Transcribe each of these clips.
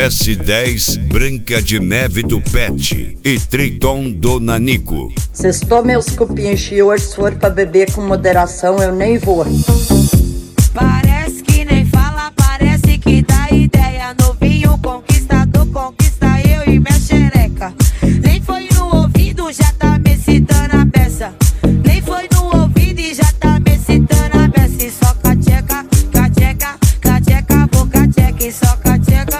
S10, Branca de Neve do Pet e Triton do Nanico. Sextou meus cupinhos de hoje, se for pra beber com moderação eu nem vou. Parece que nem fala, parece que dá ideia. Novinho conquistador, conquista eu e minha xereca. Nem foi no ouvido, já tá me citando a peça. Nem foi no ouvido e já tá me citando a peça. E só cateca, cateca, cateca, vou cateca. E só cateca,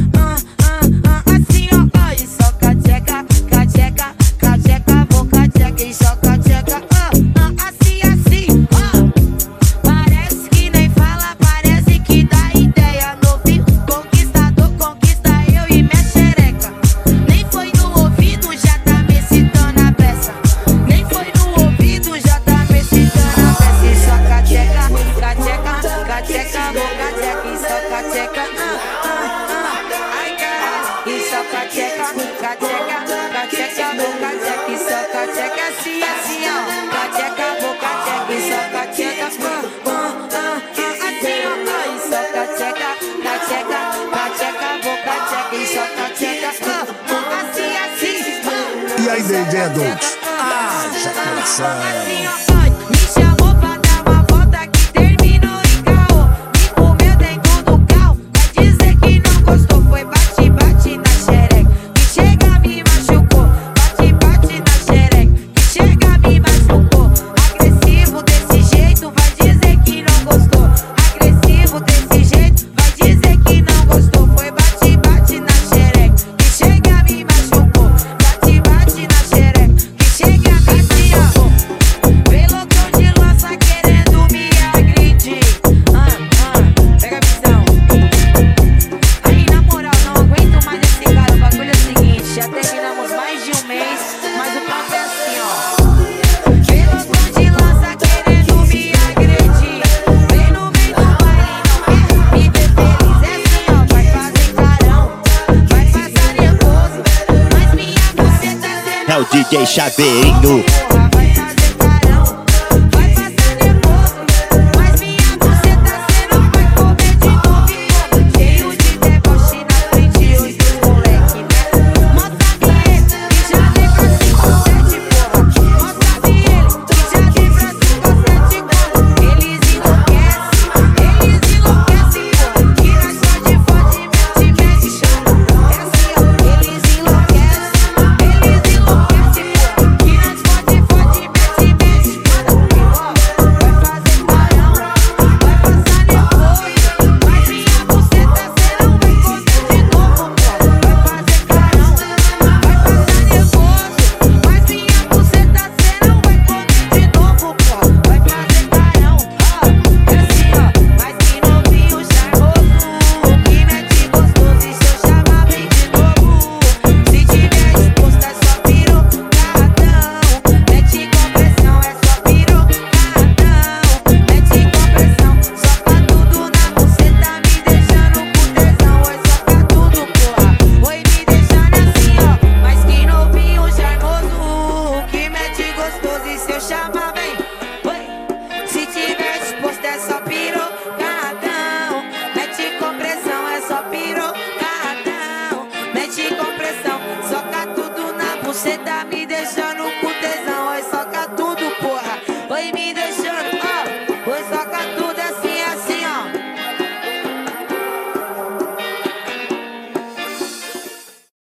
assim ó, e só cateca, cateca, cateca, vou cateca. E só cateca, assim, assim, Parece que nem fala, parece que dá ideia. Novinho, conquistador, conquista eu e minha xereca. Nem foi no ouvido, já tá me citando a peça. Nem foi no ouvido, já tá me citando a peça. E só cateca, cateca, cateca, vou cateca. E só cateca, ai caralho. E só cateca, cateca, cateca, vou cateca. E só cateca, assim, assim ó. Cateca, vou cateca. E só cateca, assim ó. E só cateca, cateca, cateca, vou cateca. E só cateca, assim, assim. E aí, DJ Adultos? Ejaculação. Me chamou pra dar uma volta que terminou em caô. Me comeu dentro do carro, vai dizer que não gostou. Foi bate, bate na xereca, que chega me machucou. Bate, bate na xereca, que chega me machucou. Agressivo desse jeito, vai dizer que não gostou. Agressivo desse jeito, vai dizer que não gostou. Foi bate, bate na xereca, que chega me machucou. Bate, bate na xereca, que chega assim ó. Pelotão de lança querendo me agredir. Pega a visão. Aí na moral, não aguento mais esse cara. O bagulho é o seguinte, já terminamos mais de um mês, mas o papo é assim ó. Pelotão de lança querendo me agredir. Vem no meio do baile, não quer me ver feliz. É assim ó, vai fazer carão, vai passar nervoso, mas minha buceta É o DJ Chaveirinho.